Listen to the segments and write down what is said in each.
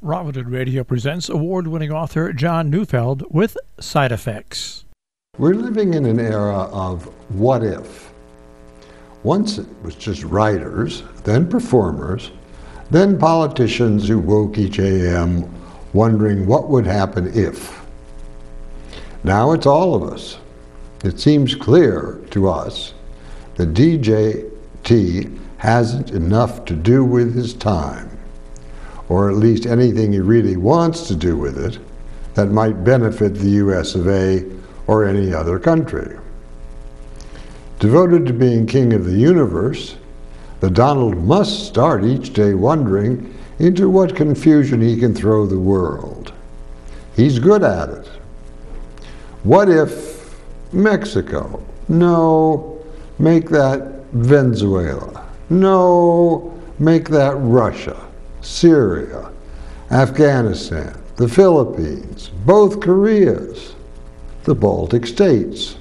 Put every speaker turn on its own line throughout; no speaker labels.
Robinhood Radio presents award-winning author John Neufeld with Side Effects.
We're living in an era of what if. Once it was just writers, then performers, then politicians who woke each AM wondering what would happen if. Now it's all of us. It seems clear to us that DJT hasn't enough to do with his time, or at least anything he really wants to do with it that might benefit the US of A or any other country. Devoted to being king of the universe, the Donald must start each day wondering into what confusion he can throw the world. He's good at it. What if Mexico? No, make that Venezuela. No, make that Russia. Syria, Afghanistan, the Philippines, both Koreas, the Baltic states.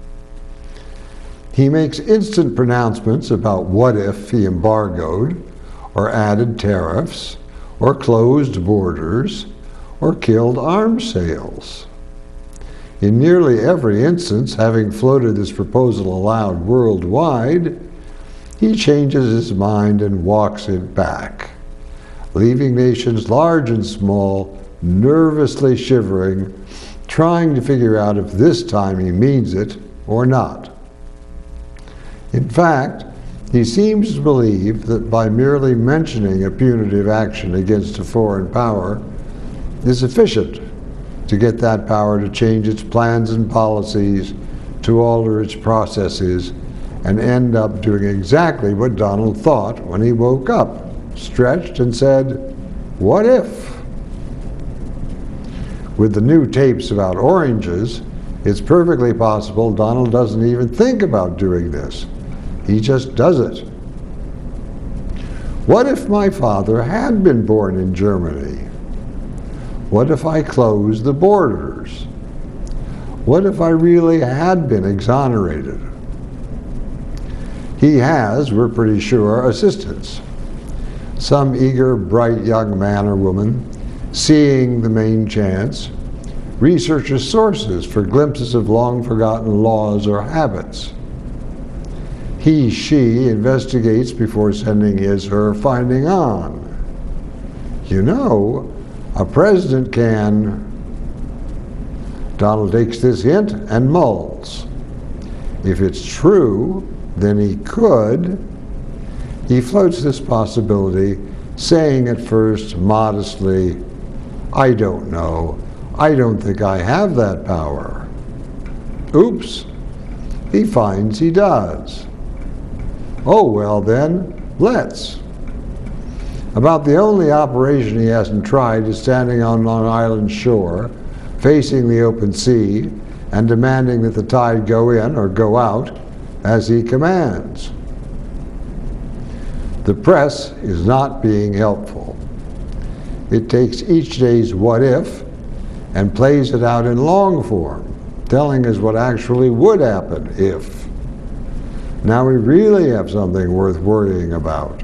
He makes instant pronouncements about what if he embargoed, or added tariffs, or closed borders, or killed arms sales. In nearly every instance, having floated this proposal aloud worldwide, he changes his mind and walks it back, leaving nations large and small nervously shivering, trying to figure out if this time he means it or not. In fact, he seems to believe that by merely mentioning a punitive action against a foreign power is sufficient to get that power to change its plans and policies, to alter its processes, and end up doing exactly what Donald thought when he woke up, stretched and said, "What if?" With the new tapes about oranges, it's perfectly possible Donald doesn't even think about doing this. He just does it. What if my father had been born in Germany? What if I closed the borders? What if I really had been exonerated? He has, we're pretty sure, assistants. Some eager, bright young man or woman, seeing the main chance, researches sources for glimpses of long-forgotten laws or habits. He, she investigates before sending his/her finding on. You know, a president can. Donald takes this hint and mulls. If it's true, then he could. He floats this possibility, saying at first modestly, "I don't know. I don't think I have that power." Oops. He finds he does. Oh, well then, let's. About the only operation he hasn't tried is standing on Long Island shore, facing the open sea, and demanding that the tide go in or go out as he commands. The press is not being helpful. It takes each day's what if and plays it out in long form, telling us what actually would happen if. Now we really have something worth worrying about.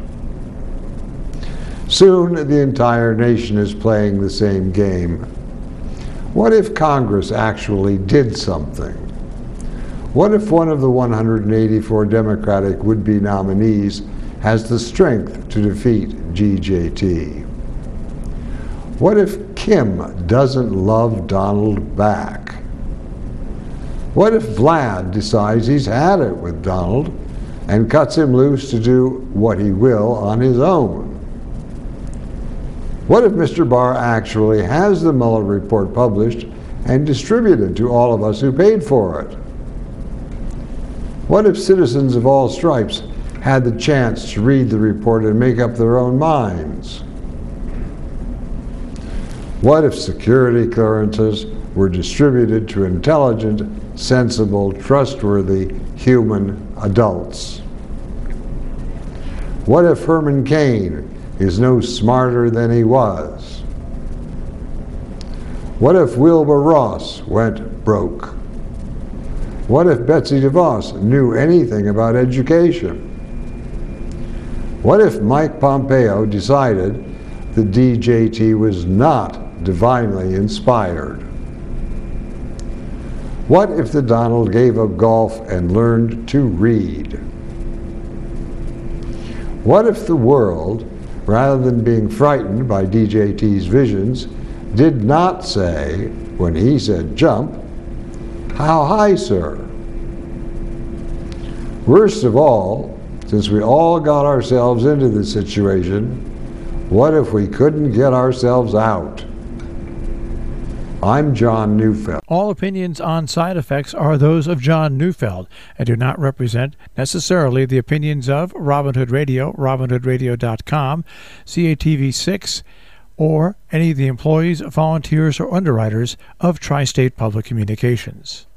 Soon the entire nation is playing the same game. What if Congress actually did something? What if one of the 184 Democratic would-be nominees has the strength to defeat DJT? What if Kim doesn't love Donald back? What if Vlad decides he's had it with Donald and cuts him loose to do what he will on his own? What if Mr. Barr actually has the Mueller report published and distributed to all of us who paid for it? What if citizens of all stripes had the chance to read the report and make up their own minds? What if security clearances were distributed to intelligent, sensible, trustworthy human adults? What if Herman Cain is no smarter than he was? What if Wilbur Ross went broke? What if Betsy DeVos knew anything about education? What if Mike Pompeo decided that DJT was not divinely inspired? What if the Donald gave up golf and learned to read? What if the world, rather than being frightened by DJT's visions, did not say, when he said jump, "How high, sir?" Worst of all, since we all got ourselves into this situation, what if we couldn't get ourselves out? I'm John Neufeld.
All opinions on side effects are those of John Neufeld and do not represent necessarily the opinions of Robin Hood Radio, robinhoodradio.com, CATV6, or any of the employees, volunteers, or underwriters of Tri-State Public Communications.